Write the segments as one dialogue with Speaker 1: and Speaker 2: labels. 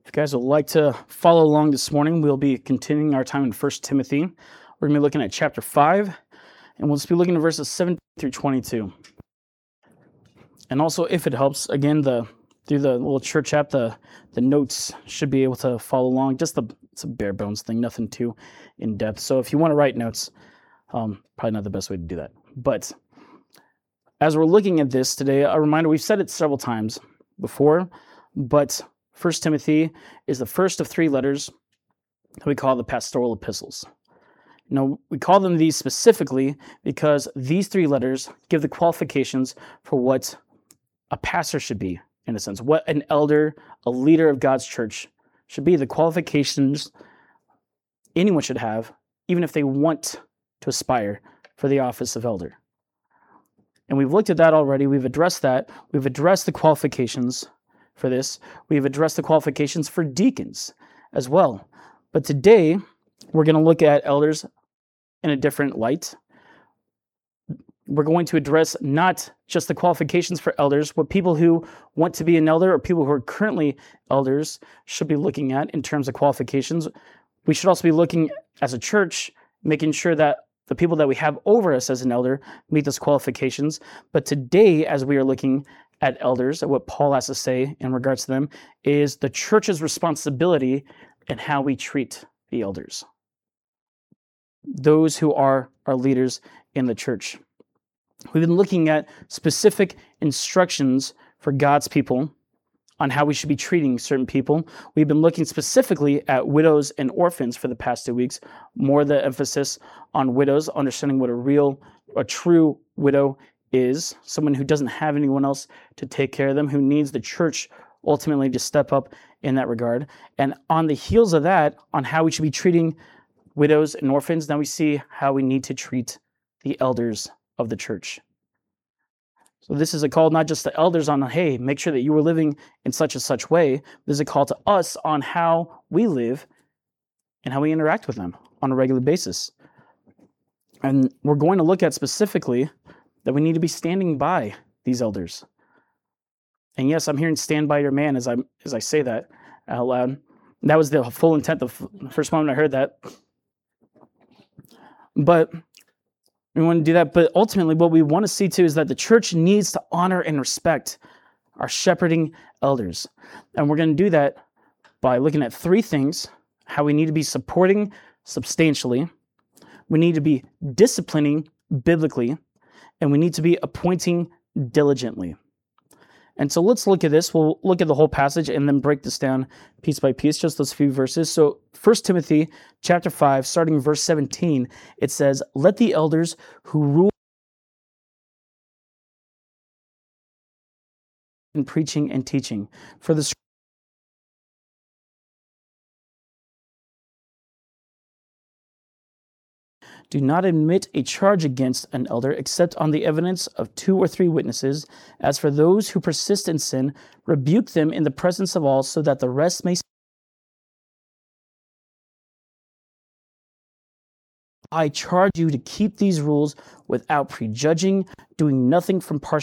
Speaker 1: If you guys would like to follow along this morning, we'll be continuing our time in 1 Timothy. We're going to be looking at chapter 5, and we'll just be looking at verses 7 through 22. And also, if it helps, again, through the little church app, the notes should be able to follow along. It's a bare bones thing, nothing too in depth. So if you want to write notes, probably not the best way to do that. But as we're looking at this today, a reminder, we've said it several times before, but 1 Timothy is the first of three letters that we call the pastoral epistles. We call them these specifically because these three letters give the qualifications for what a pastor should be, in a sense, what an elder, a leader of God's church should be, the qualifications anyone should have, even if they want to aspire for the office of elder. And we've looked at that already. We've addressed that. We've addressed the qualifications for this. We've addressed the qualifications for deacons as well. But today, we're going to look at elders in a different light. We're going to address not just the qualifications for elders, what people who want to be an elder or people who are currently elders should be looking at in terms of qualifications. We should also be looking as a church, making sure that the people that we have over us as an elder meet those qualifications. But today, as we are looking at elders, at what Paul has to say in regards to them, is the church's responsibility in how we treat the elders, those who are our leaders in the church. We've been looking at specific instructions for God's people on how we should be treating certain people. We've been looking specifically at widows and orphans for the past 2 weeks, more the emphasis on widows, understanding what a true widow is, someone who doesn't have anyone else to take care of them, who needs the church ultimately to step up in that regard. And on the heels of that, on how we should be treating widows and orphans, now we see how we need to treat the elders of the church. So this is a call not just to elders on, hey, make sure that you are living in such and such way. This is a call to us on how we live and how we interact with them on a regular basis. And we're going to look at specifically that we need to be standing by these elders. And yes, I'm hearing stand by your man as I say that out loud. That was the full intent the first moment I heard that. But we want to do that. But ultimately, what we want to see too is that the church needs to honor and respect our shepherding elders. And we're going to do that by looking at three things: how we need to be supporting substantially, we need to be disciplining biblically, and we need to be appointing diligently. And so let's look at this. We'll look at the whole passage and then break this down piece by piece, just those few verses. So 1 Timothy chapter 5, starting in verse 17, it says, "Let the elders who rule in preaching and teaching, for the do not admit a charge against an elder except on the evidence of 2 or 3 witnesses. As for those who persist in sin, rebuke them in the presence of all, so that the rest may. I charge you to keep these rules without prejudging, doing nothing from partial.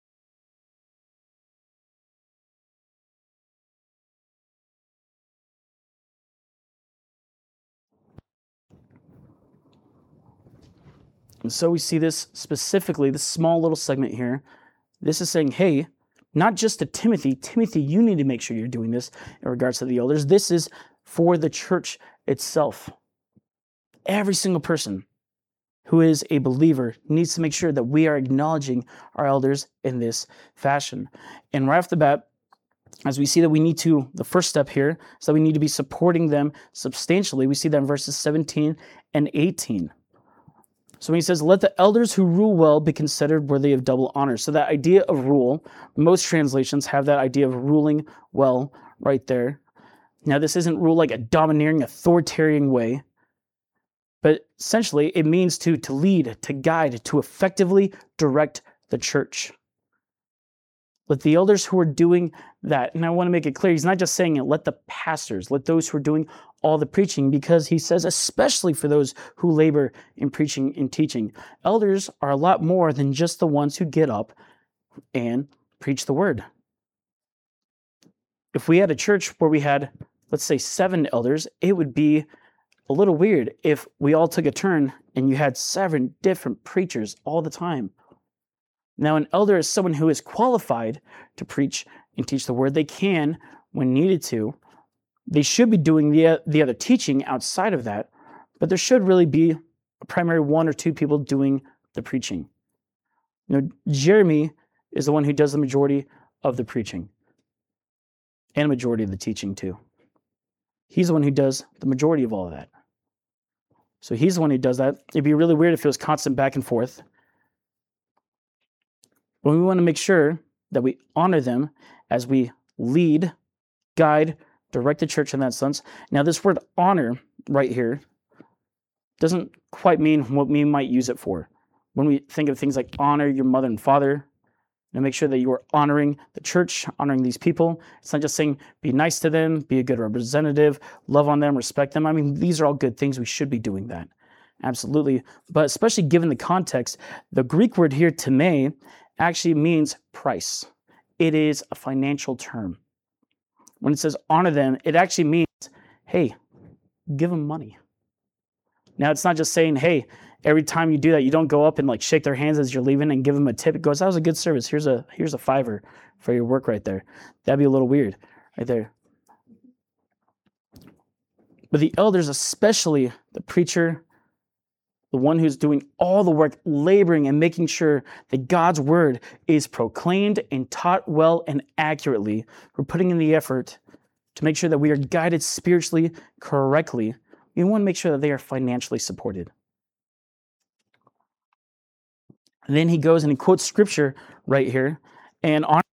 Speaker 1: And so we see this specifically, this small little segment here. This is saying, hey, not just to Timothy, you need to make sure you're doing this in regards to the elders. This is for the church itself. Every single person who is a believer needs to make sure that we are acknowledging our elders in this fashion. And right off the bat, as we see that we need to, the first step here is that we need to be supporting them substantially. We see that in verses 17 and 18. So when he says, let the elders who rule well be considered worthy of double honor. So that idea of rule, most translations have that idea of ruling well right there. Now, this isn't rule like a domineering, authoritarian way, but essentially it means to lead, to guide, to effectively direct the church. Let the elders who are doing that, and I want to make it clear, he's not just saying it, let the pastors, let those who are doing all the preaching, because he says, especially for those who labor in preaching and teaching. Elders are a lot more than just the ones who get up and preach the word. If we had a church where we had let's say 7 elders, it would be a little weird if we all took a turn and you had 7 different preachers all the time. Now, an elder is someone who is qualified to preach and teach the word. They can when needed to. They should be doing the other teaching outside of that, but there should really be a primary 1 or 2 people doing the preaching. Jeremy is the one who does the majority of the preaching and a majority of the teaching too. He's the one who does the majority of all of that. So he's the one who does that. It'd be really weird if it was constant back and forth. But we want to make sure that we honor them as we lead, guide, direct the church in that sense. Now, this word honor right here doesn't quite mean what we might use it for. When we think of things like honor your mother and father, make sure that you are honoring the church, honoring these people. It's not just saying be nice to them, be a good representative, love on them, respect them. I mean, these are all good things. We should be doing that. Absolutely. But especially given the context, the Greek word here, time, actually means price. It is a financial term. When it says honor them, it actually means, hey, give them money. Now, it's not just saying, hey, every time you do that, you don't go up and like shake their hands as you're leaving and give them a tip. It goes, that was a good service. Here's a $5 for your work right there. That'd be a little weird right there. But the elders, especially the preacher, the one who's doing all the work, laboring and making sure that God's word is proclaimed and taught well and accurately. We're putting in the effort to make sure that we are guided spiritually correctly. We want to make sure that they are financially supported. And then he goes and he quotes scripture right here. And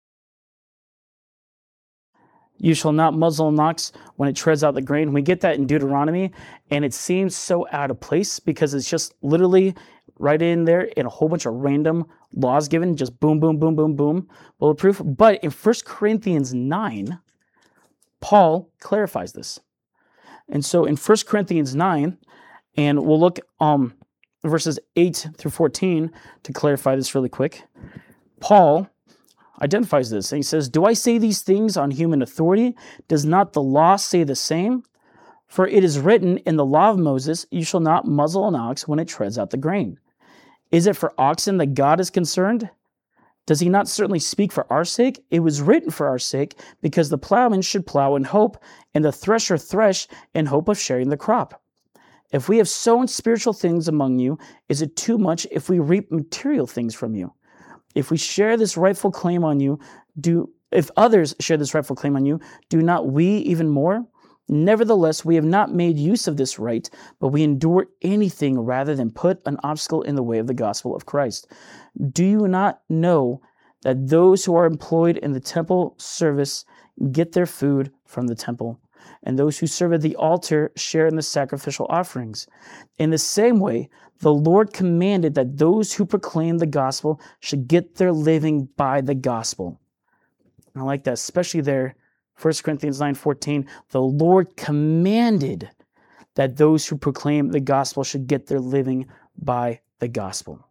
Speaker 1: you shall not muzzle an ox when it treads out the grain. We get that in Deuteronomy, and it seems so out of place because it's just literally right in there in a whole bunch of random laws given, just boom, boom, boom, boom, boom, bulletproof. But in 1 Corinthians 9, Paul clarifies this. And so in 1 Corinthians 9, and we'll look verses 8 through 14 to clarify this really quick. Paul identifies this, and he says, do I say these things on human authority? Does not the law say the same? For it is written in the law of Moses, you shall not muzzle an ox when it treads out the grain. Is it for oxen that God is concerned? Does he not certainly speak for our sake? It was written for our sake, because the plowman should plow in hope, and the thresher thresh in hope of sharing the crop. If we have sown spiritual things among you, is it too much if we reap material things from you? If we share this rightful claim on you, if others share this rightful claim on you, do not we even more? Nevertheless, we have not made use of this right, but we endure anything rather than put an obstacle in the way of the gospel of Christ. Do you not know that those who are employed in the temple service get their food from the temple, and those who serve at the altar share in the sacrificial offerings? In the same way, the Lord commanded that those who proclaim the gospel should get their living by the gospel. I like that, especially there, 1 Corinthians 9:14. The Lord commanded that those who proclaim the gospel should get their living by the gospel.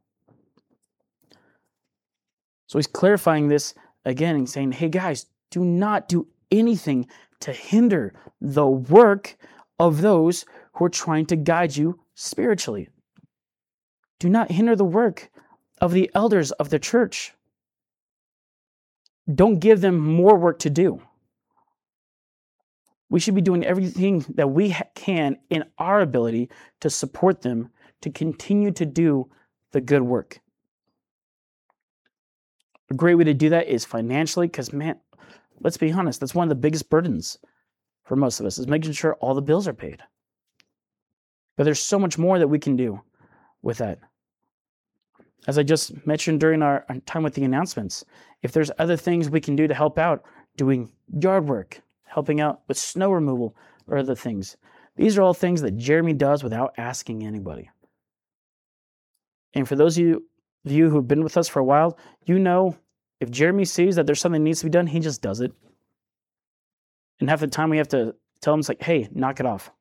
Speaker 1: So he's clarifying this again and saying, hey guys, do not do anything to hinder the work of those who are trying to guide you spiritually. Do not hinder the work of the elders of the church. Don't give them more work to do. We should be doing everything that we can in our ability to support them to continue to do the good work. A great way to do that is financially, because, man, let's be honest, that's one of the biggest burdens for most of us, is making sure all the bills are paid. But there's so much more that we can do with that. As I just mentioned during our time with the announcements, if there's other things we can do to help out, doing yard work, helping out with snow removal, or other things. These are all things that Jeremy does without asking anybody. And for those of you who've been with us for a while, you know if Jeremy sees that there's something that needs to be done, he just does it. And half the time we have to tell him, it's like, hey, knock it off.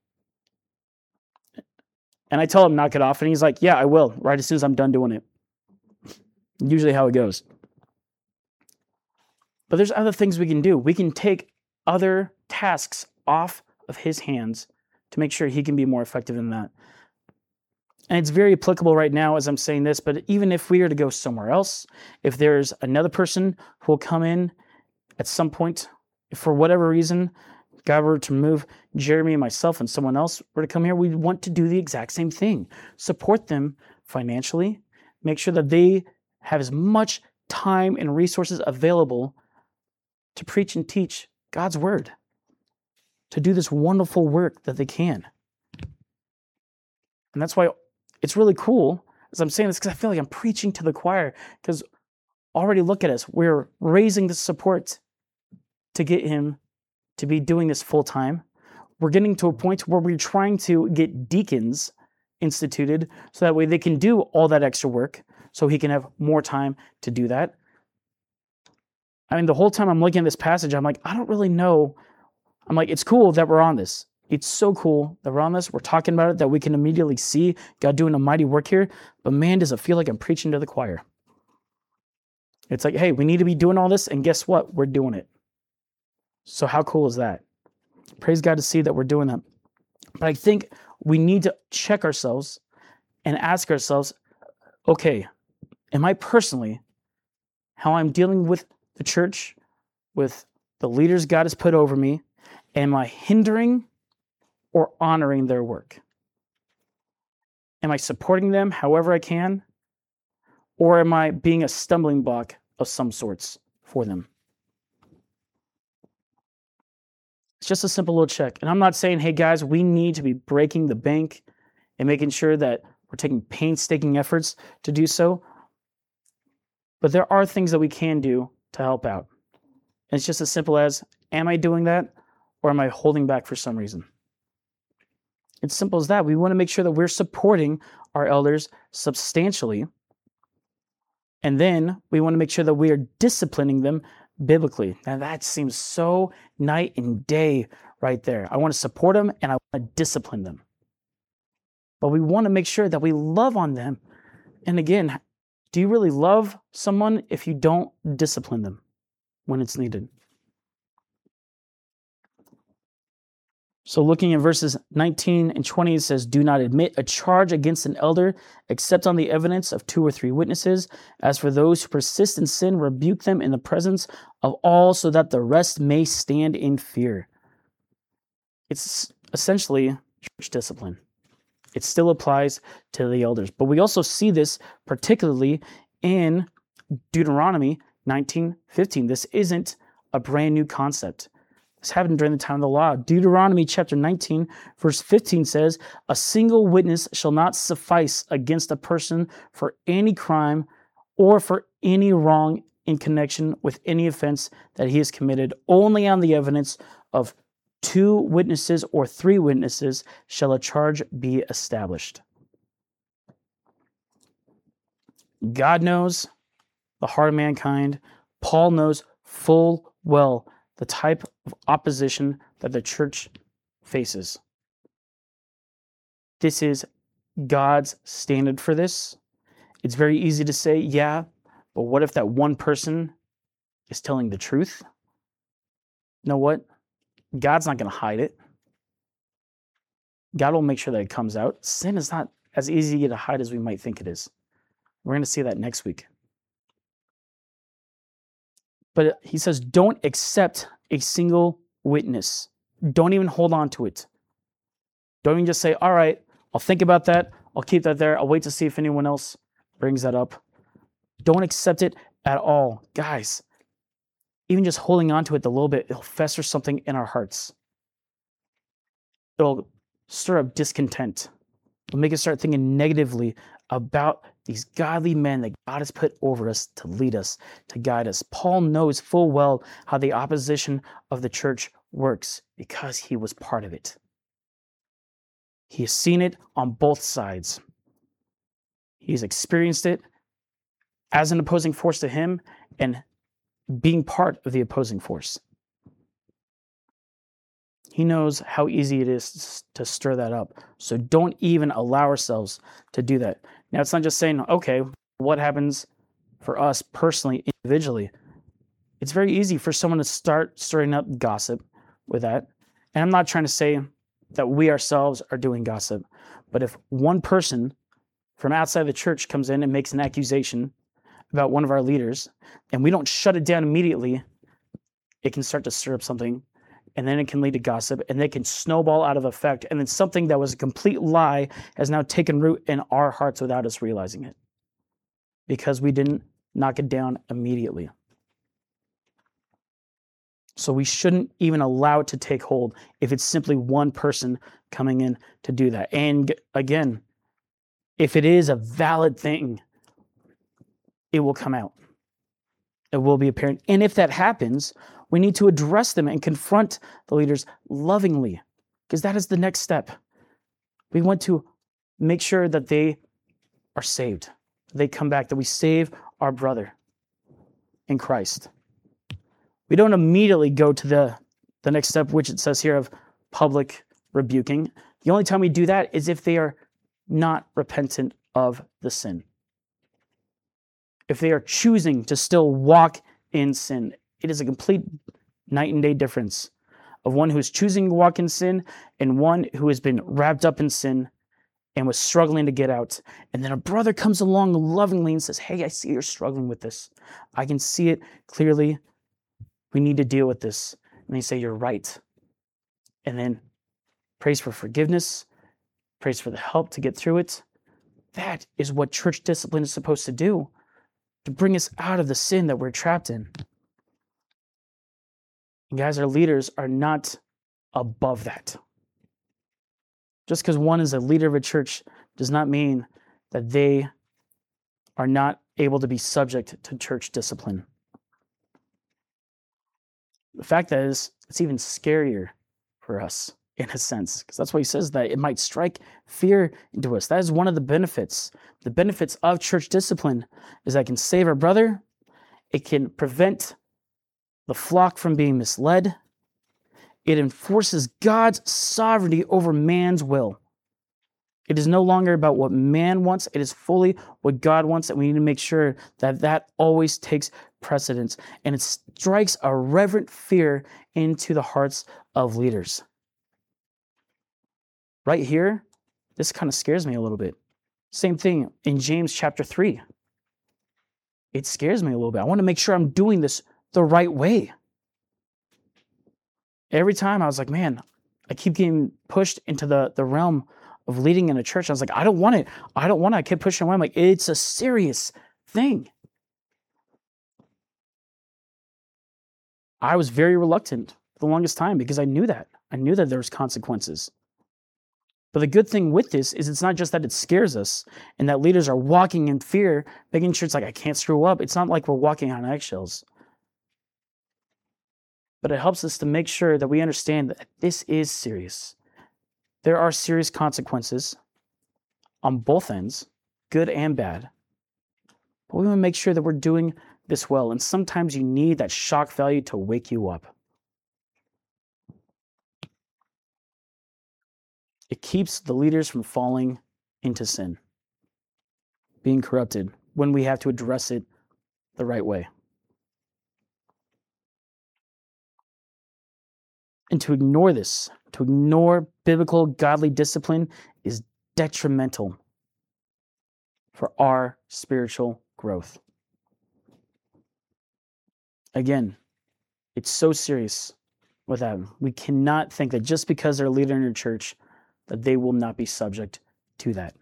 Speaker 1: And I tell him, knock it off, and he's like, yeah, I will, right as soon as I'm done doing it. Usually how it goes. But there's other things we can do. We can take other tasks off of his hands to make sure he can be more effective in that. And it's very applicable right now as I'm saying this, but even if we are to go somewhere else, if there's another person who will come in at some point, if for whatever reason, God were to move Jeremy and myself and someone else were to come here, we want to do the exact same thing. Support them financially, make sure that they have as much time and resources available to preach and teach God's word, to do this wonderful work that they can. And that's why it's really cool as I'm saying this, because I feel like I'm preaching to the choir, because already look at us. We're raising the support to get him to be doing this full time. We're getting to a point where we're trying to get deacons instituted so that way they can do all that extra work so he can have more time to do that. I mean, the whole time I'm looking at this passage, I'm like, I don't really know. I'm like, it's cool that we're on this. It's so cool that we're on this. We're talking about it, that we can immediately see God doing a mighty work here. But man, does it feel like I'm preaching to the choir. It's like, hey, we need to be doing all this. And guess what? We're doing it. So how cool is that? Praise God to see that we're doing that. But I think we need to check ourselves and ask ourselves, okay, am I personally, how I'm dealing with the church, with the leaders God has put over me, am I hindering or honoring their work? Am I supporting them however I can? Or am I being a stumbling block of some sorts for them? It's just a simple little check. And I'm not saying, hey guys, we need to be breaking the bank and making sure that we're taking painstaking efforts to do so. But there are things that we can do to help out. And it's just as simple as, am I doing that or am I holding back for some reason? It's simple as that. We want to make sure that we're supporting our elders substantially. And then we want to make sure that we are disciplining them biblically. Now that seems so night and day right there. I want to support them and I want to discipline them. But we want to make sure that we love on them. And again, do you really love someone if you don't discipline them when it's needed? So looking at verses 19 and 20, it says, do not admit a charge against an elder except on the evidence of 2 or 3 witnesses. As for those who persist in sin, rebuke them in the presence of all so that the rest may stand in fear. It's essentially church discipline. It still applies to the elders. But we also see this particularly in Deuteronomy 19:15. This isn't a brand new concept. This happened during the time of the law. Deuteronomy chapter 19, verse 15 says, a single witness shall not suffice against a person for any crime or for any wrong in connection with any offense that he has committed. Only on the evidence of 2 witnesses or 3 witnesses shall a charge be established. God knows the heart of mankind. Paul knows full well the type of opposition that the church faces. This is God's standard for this. It's very easy to say, yeah, but what if that one person is telling the truth? You know what? God's not going to hide it. God will make sure that it comes out. Sin is not as easy to hide as we might think it is. We're going to see that next week. But he says, don't accept a single witness. Don't even hold on to it. Don't even just say, all right, I'll think about that. I'll keep that there. I'll wait to see if anyone else brings that up. Don't accept it at all. Guys, even just holding on to it a little bit, it'll fester something in our hearts. It'll stir up discontent. It'll make us start thinking negatively about these godly men that God has put over us to lead us, to guide us. Paul knows full well how the opposition of the church works because he was part of it. He has seen it on both sides. He's experienced it as an opposing force to him and being part of the opposing force. He knows how easy it is to stir that up. So don't even allow ourselves to do that. Now, it's not just saying, okay, what happens for us personally, individually? It's very easy for someone to start stirring up gossip with that. And I'm not trying to say that we ourselves are doing gossip, but if one person from outside the church comes in and makes an accusation about one of our leaders, and we don't shut it down immediately, it can start to stir up something, and then it can lead to gossip, and they can snowball out of effect, and then something that was a complete lie has now taken root in our hearts without us realizing it, because we didn't knock it down immediately. So we shouldn't even allow it to take hold if it's simply one person coming in to do that. And again, if it is a valid thing, it will come out. It will be apparent. And if that happens, we need to address them and confront the leaders lovingly, because that is the next step. We want to make sure that they are saved, they come back, that we save our brother in Christ. We don't immediately go to the next step, which it says here of public rebuking. The only time we do that is if they are not repentant of the sin. If they are choosing to still walk in sin, it is a complete night and day difference of one who is choosing to walk in sin and one who has been wrapped up in sin and was struggling to get out. And then a brother comes along lovingly and says, hey, I see you're struggling with this. I can see it clearly. We need to deal with this. And they say, you're right. And then prays for forgiveness, prays for the help to get through it. That is what church discipline is supposed to do, to bring us out of the sin that we're trapped in. And guys, our leaders are not above that. Just because one is a leader of a church does not mean that they are not able to be subject to church discipline. The fact that is, it's even scarier for us in a sense, because that's why he says that it might strike fear into us. That is one of the benefits. The benefits of church discipline is that it can save our brother. It can prevent the flock from being misled. It enforces God's sovereignty over man's will. It is no longer about what man wants. It is fully what God wants, and we need to make sure that that always takes precedence. And it strikes a reverent fear into the hearts of leaders. Right here, this kind of scares me a little bit. Same thing in James chapter 3. It scares me a little bit. I want to make sure I'm doing this the right way. Every time I was like, man, I keep getting pushed into the realm of leading in a church. I was like, I don't want it. I kept pushing away. I'm like, it's a serious thing. I was very reluctant for the longest time because I knew that. I knew that there was consequences. But the good thing with this is it's not just that it scares us and that leaders are walking in fear, making sure it's like, I can't screw up. It's not like we're walking on eggshells. But it helps us to make sure that we understand that this is serious. There are serious consequences on both ends, good and bad. But we want to make sure that we're doing this well. And sometimes you need that shock value to wake you up. It keeps the leaders from falling into sin, being corrupted, when we have to address it the right way. And to ignore this, to ignore biblical, godly discipline is detrimental for our spiritual growth. Again, it's so serious with that. We cannot think that just because they're a leader in your church, that they will not be subject to that.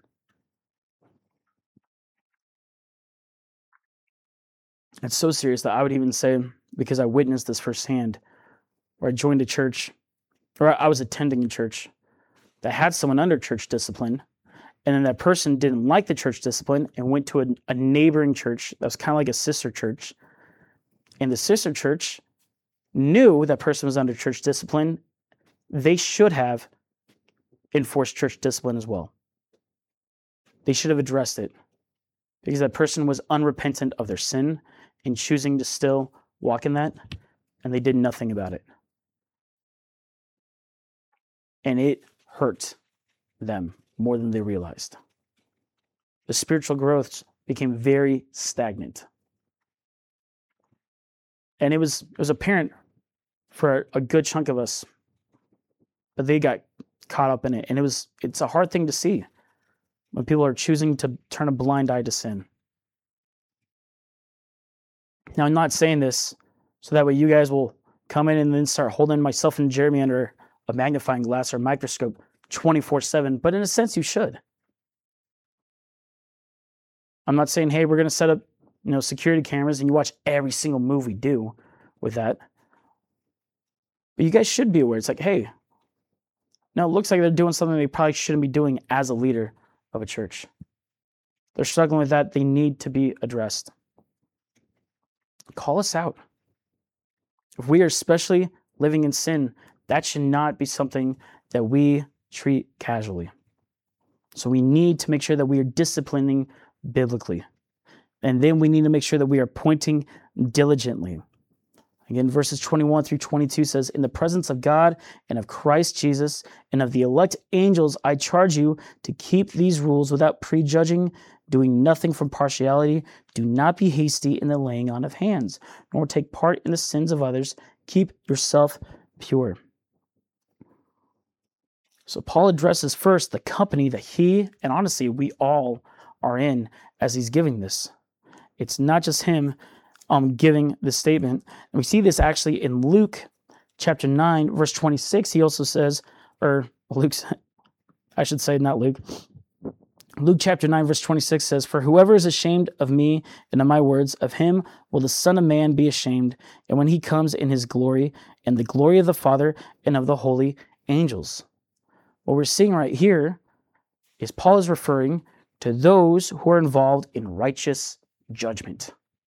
Speaker 1: It's so serious that I would even say, because I witnessed this firsthand, where I joined a church, or I was attending a church that had someone under church discipline, and then that person didn't like the church discipline and went to a neighboring church that was kind of like a sister church. And the sister church knew that person was under church discipline. They should have enforced church discipline as well. They should have addressed it because that person was unrepentant of their sin and choosing to still walk in that, and they did nothing about it. And it hurt them more than they realized. The spiritual growth became very stagnant. And it was apparent for a good chunk of us but they got caught up in it. And it's a hard thing to see when people are choosing to turn a blind eye to sin. Now, I'm not saying this so that way you guys will come in and then start holding myself and Jeremy under a magnifying glass or microscope 24/7, but in a sense you should. I'm not saying, hey, we're going to set up, security cameras and you watch every single move we do with that. But you guys should be aware. It's like, hey, now it looks like they're doing something they probably shouldn't be doing as a leader of a church. They're struggling with that. They need to be addressed. Call us out. If we are especially living in sin, that should not be something that we treat casually. So we need to make sure that we are disciplining biblically. And then we need to make sure that we are pointing diligently. Again, verses 21 through 22 says, in the presence of God and of Christ Jesus and of the elect angels, I charge you to keep these rules without prejudging, doing nothing from partiality. Do not be hasty in the laying on of hands, nor take part in the sins of others. Keep yourself pure. So Paul addresses first the company that he, and honestly, we all are in as he's giving this. It's not just him giving this statement. And we see this actually in Luke chapter 9, verse 26. He also says, or Luke's, I should say not Luke. Luke chapter 9, verse 26 says, for whoever is ashamed of me and of my words, of him will the Son of Man be ashamed, and when he comes in his glory, and the glory of the Father and of the holy angels. What we're seeing right here is Paul is referring to those who are involved in righteous judgment.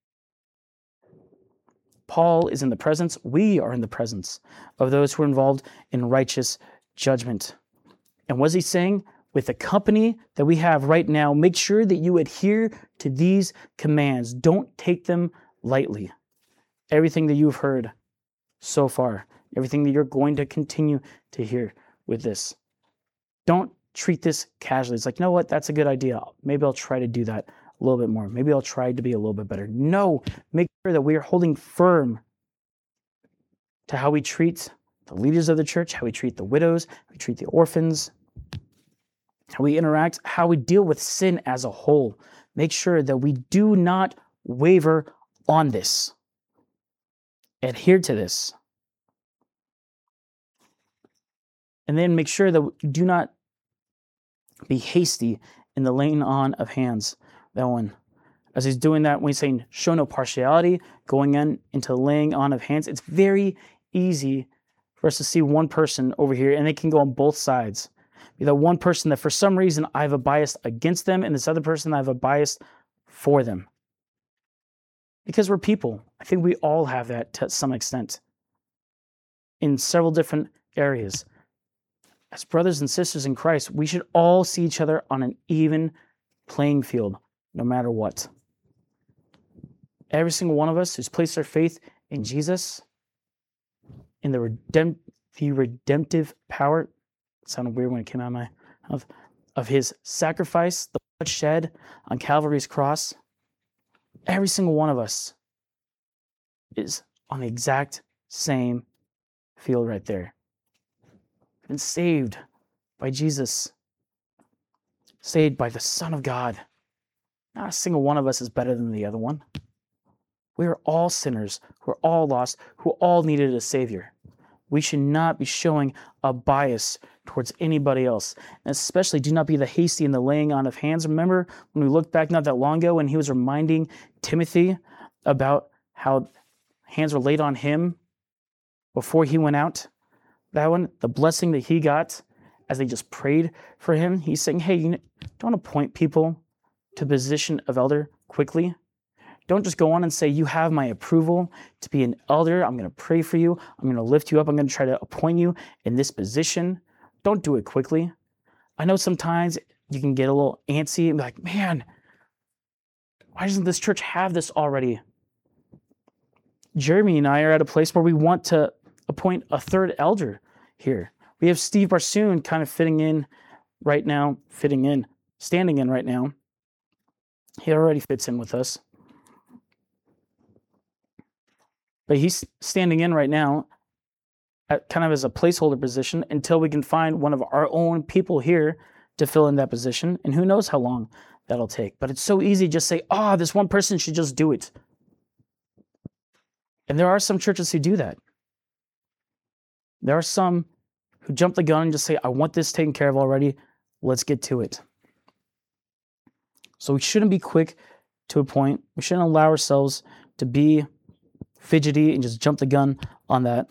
Speaker 1: Paul is in the presence, we are in the presence of those who are involved in righteous judgment. And what is he saying? With the company that we have right now, make sure that you adhere to these commands. Don't take them lightly. Everything that you've heard so far, everything that you're going to continue to hear with this. Don't treat this casually. It's like, you know what? That's a good idea. Maybe I'll try to do that a little bit more. Maybe I'll try to be a little bit better. No, make sure that we are holding firm to how we treat the leaders of the church, how we treat the widows, how we treat the orphans, how we interact, how we deal with sin as a whole. Make sure that we do not waver on this. Adhere to this. And then make sure that we do not be hasty in the laying on of hands. That one. As he's doing that, when he's saying, show no partiality, going into the laying on of hands, it's very easy for us to see one person over here, and they can go on both sides. Be that one person that for some reason I have a bias against them, and this other person I have a bias for them. Because we're people. I think we all have that to some extent in several different areas. As brothers and sisters in Christ, we should all see each other on an even playing field, no matter what. Every single one of us who's placed our faith in Jesus, in the redemptive power, it sounded weird when it came out of my mouth, of his sacrifice, the blood shed on Calvary's cross, every single one of us is on the exact same field right there. Been saved by Jesus, saved by the Son of God. Not a single one of us is better than the other one. We are all sinners, who are all lost, who all needed a Savior. We should not be showing a bias towards anybody else. And especially do not be the hasty in the laying on of hands. Remember when we looked back not that long ago when he was reminding Timothy about how hands were laid on him before he went out? That one, the blessing that he got as they just prayed for him. He's saying, hey, don't appoint people to the position of elder quickly. Don't just go on and say, you have my approval to be an elder. I'm going to pray for you. I'm going to lift you up. I'm going to try to appoint you in this position. Don't do it quickly. I know sometimes you can get a little antsy and be like, man, why doesn't this church have this already? Jeremy and I are at a place where we want to appoint a third elder here. We have Steve Barsoon kind of standing in right now. He already fits in with us. But he's standing in right now kind of as a placeholder position until we can find one of our own people here to fill in that position. And who knows how long that'll take. But it's so easy to just say, this one person should just do it. And there are some churches who do that. There are some who jump the gun and just say, I want this taken care of already. Let's get to it. So we shouldn't be quick to appoint. We shouldn't allow ourselves to be fidgety and just jump the gun on that.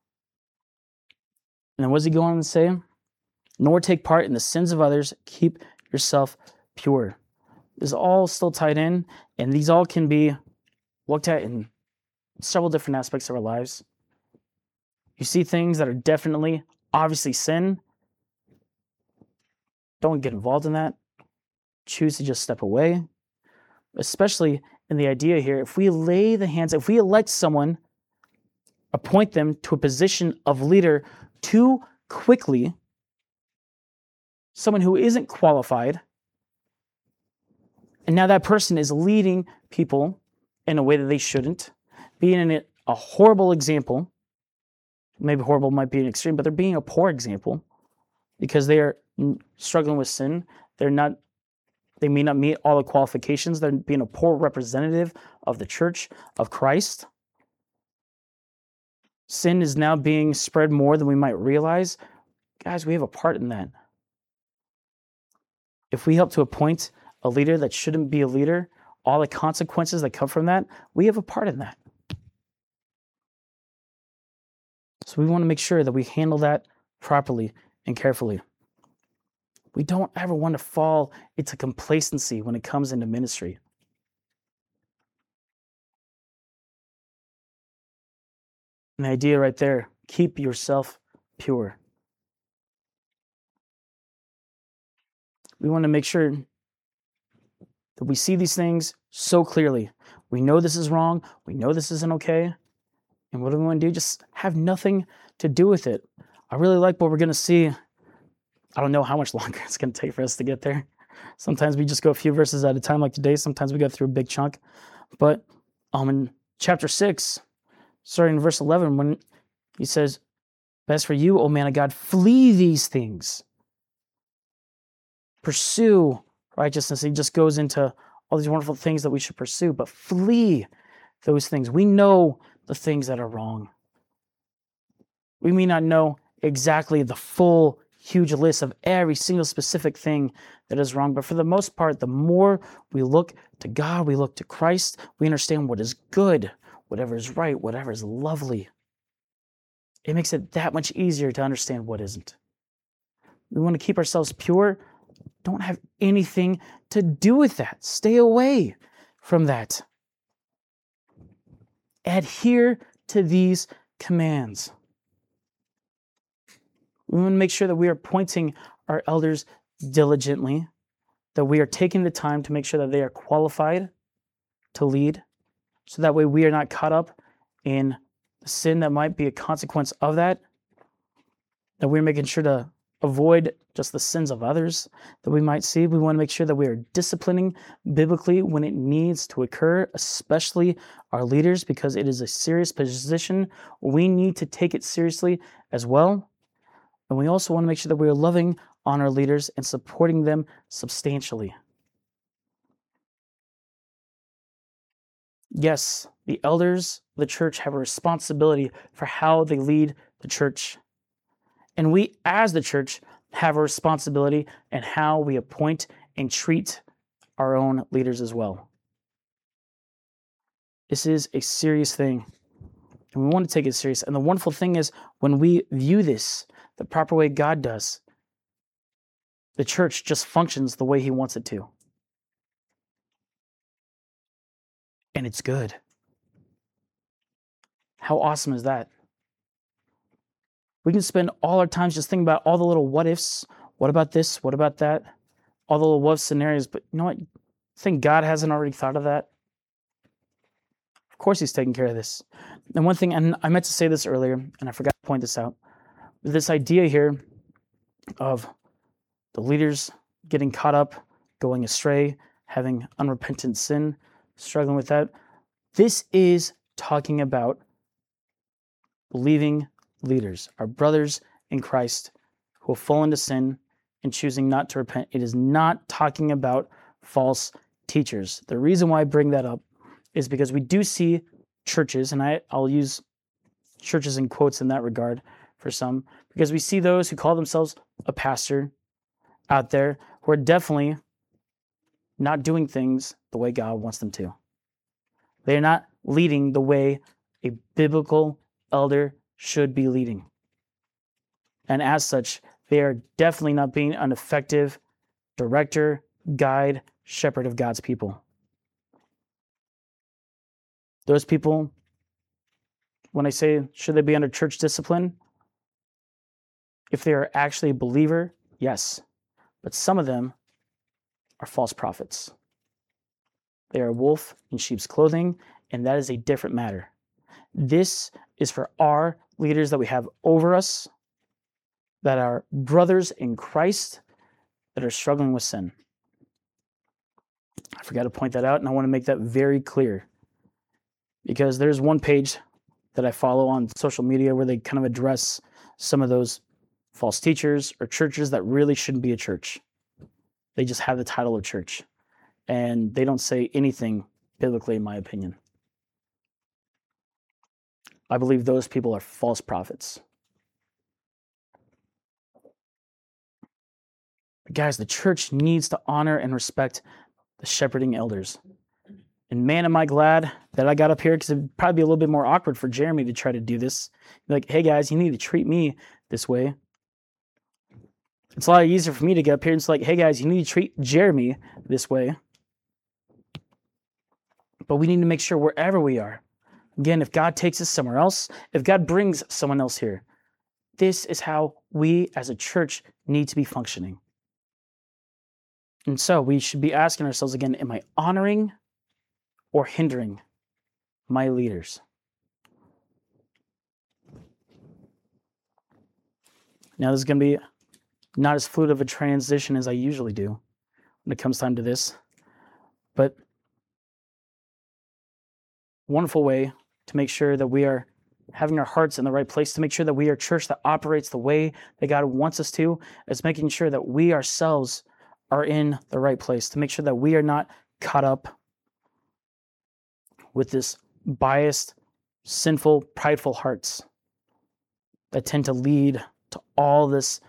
Speaker 1: And then what does he go on to say? Nor take part in the sins of others. Keep yourself pure. This is all still tied in, and these all can be looked at in several different aspects of our lives. You see things that are definitely, obviously sin. Don't get involved in that. Choose to just step away. Especially in the idea here, if we elect someone, appoint them to a position of leader too quickly, someone who isn't qualified, and now that person is leading people in a way that they shouldn't, being a horrible example. Maybe horrible might be an extreme, but they're being a poor example because they are struggling with sin. They may not meet all the qualifications. They're being a poor representative of the church of Christ. Sin is now being spread more than we might realize. Guys, we have a part in that. If we help to appoint a leader that shouldn't be a leader, all the consequences that come from that, we have a part in that. So we want to make sure that we handle that properly and carefully. We don't ever want to fall into complacency when it comes into ministry. And the idea right there, keep yourself pure. We want to make sure that we see these things so clearly. We know this is wrong. We know this isn't okay. And what do we want to do? Just have nothing to do with it. I really like what we're going to see. I don't know how much longer it's going to take for us to get there. Sometimes we just go a few verses at a time like today. Sometimes we go through a big chunk. But in chapter 6, starting in verse 11, when he says, as for you, O man of God, flee these things. Pursue righteousness. He just goes into all these wonderful things that we should pursue, but flee those things. We know the things that are wrong. We may not know exactly the full, huge list of every single specific thing that is wrong, but for the most part, the more we look to God, we look to Christ, we understand what is good, whatever is right, whatever is lovely. It makes it that much easier to understand what isn't. We want to keep ourselves pure. Don't have anything to do with that. Stay away from that. Adhere to these commands. We want to make sure that we are appointing our elders diligently, that we are taking the time to make sure that they are qualified to lead, so that way we are not caught up in the sin that might be a consequence of that we're making sure to avoid just the sins of others that we might see. We want to make sure that we are disciplining biblically when it needs to occur, especially our leaders, because it is a serious position. We need to take it seriously as well. And we also want to make sure that we are loving on our leaders and supporting them substantially. Yes, the elders of the church have a responsibility for how they lead the church. And we, as the church, have a responsibility in how we appoint and treat our own leaders as well. This is a serious thing, and we want to take it serious. And the wonderful thing is, when we view this the proper way God does, the church just functions the way He wants it to. And it's good. How awesome is that? We can spend all our time just thinking about all the little what ifs. What about this? What about that? All the little what if scenarios. But you know what? I think God hasn't already thought of that. Of course He's taking care of this. And one thing, and I meant to say this earlier, and I forgot to point this out. This idea here of the leaders getting caught up, going astray, having unrepentant sin, struggling with that. This is talking about believing leaders, our brothers in Christ who have fallen to sin and choosing not to repent. It is not talking about false teachers. The reason why I bring that up is because we do see churches, and I'll use churches in quotes in that regard for some, because we see those who call themselves a pastor out there who are definitely not doing things the way God wants them to. They are not leading the way a biblical elder should be leading. And as such, they are definitely not being an effective director, guide, shepherd of God's people. Those people, when I say should they be under church discipline, if they are actually a believer, yes. But some of them are false prophets. They are a wolf in sheep's clothing, and that is a different matter. This is for our leaders that we have over us, that are brothers in Christ, that are struggling with sin. I forgot to point that out, and I want to make that very clear, because there's one page that I follow on social media where they kind of address some of those false teachers or churches that really shouldn't be a church. They just have the title of church, and they don't say anything biblically, in my opinion. I believe those people are false prophets. But guys, the church needs to honor and respect the shepherding elders. And man, am I glad that I got up here, because it'd probably be a little bit more awkward for Jeremy to try to do this. Like, hey guys, you need to treat me this way. It's a lot easier for me to get up here and it's like, hey guys, you need to treat Jeremy this way. But we need to make sure wherever we are, again, if God takes us somewhere else, if God brings someone else here, this is how we as a church need to be functioning. And so we should be asking ourselves again, am I honoring or hindering my leaders? Now, this is going to be not as fluid of a transition as I usually do when it comes time to this, but wonderful way to make sure that we are having our hearts in the right place, to make sure that we are a church that operates the way that God wants us to, is making sure that we ourselves are in the right place, to make sure that we are not caught up with this biased, sinful, prideful hearts that tend to lead to all this